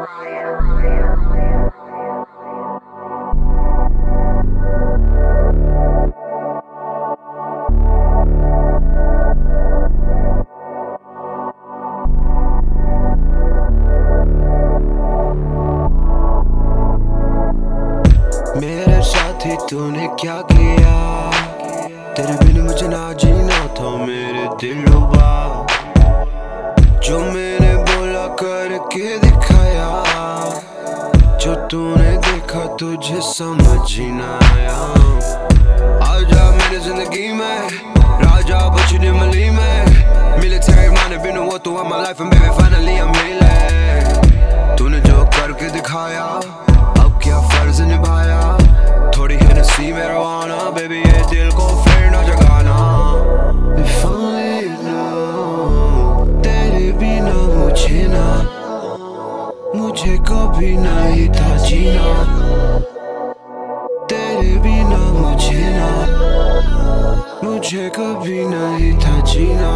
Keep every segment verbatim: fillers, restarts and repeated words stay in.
मेरे साथी तूने क्या किया, तेरे बिन मुझे ना जीना था मेरे दिलरुबा। जो मैंने बोला करके दिखाया, जो तूने देखा तुझे समझ ही ना आया। आजा मेरी जिंदगी में, राजा बचने मली में। मिलिट्री मैंने been a war throughout my life and baby finally I'm healing। तूने जो करके दिखाया, अब क्या फर्ज निभाया। थोड़ी Hennessy में रवाना, बेबी ये दिल को फिर न जगाना। If only you know, तेरे बिना मुझे ना, मुझे कभी नहीं था जीना। तेरे बिना मुझे ना, मुझे कभी नहीं था जीना।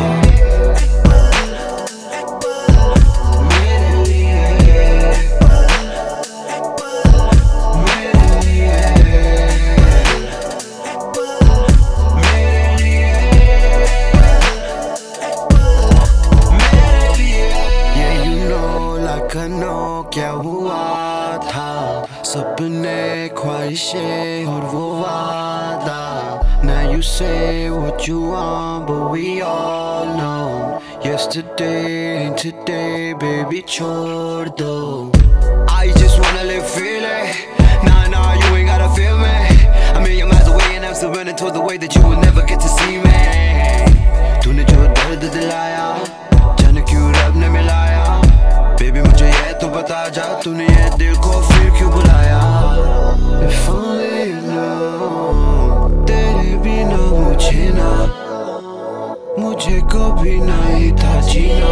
क्या हुआ था, सपने ख्वाहिशें और वो वादा। Now you say what you want but we all know yesterday and today baby छोड़ दो। I just wanna live freely, nah nah you ain't gotta feel me। I'm a million miles away and I'm still running toward the way that you will never get to see me। तूने जो दर्द दिलाया, जाने क्यों रब ने मिलाया। Baby मुझे ये तो बता जा, तूने ये दिल को फिर क्यों बुलाया। If only you know, तेरे बिना मुझे ना, मुझे कभी नहीं था जीना।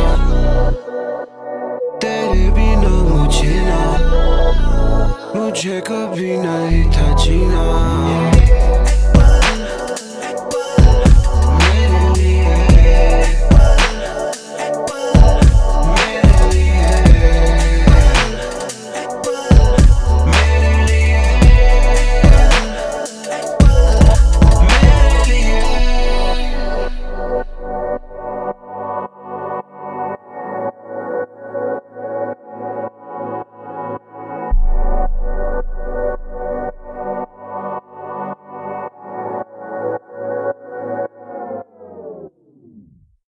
तेरे बिना मुझे ना, मुझे कभी नहीं था जीना।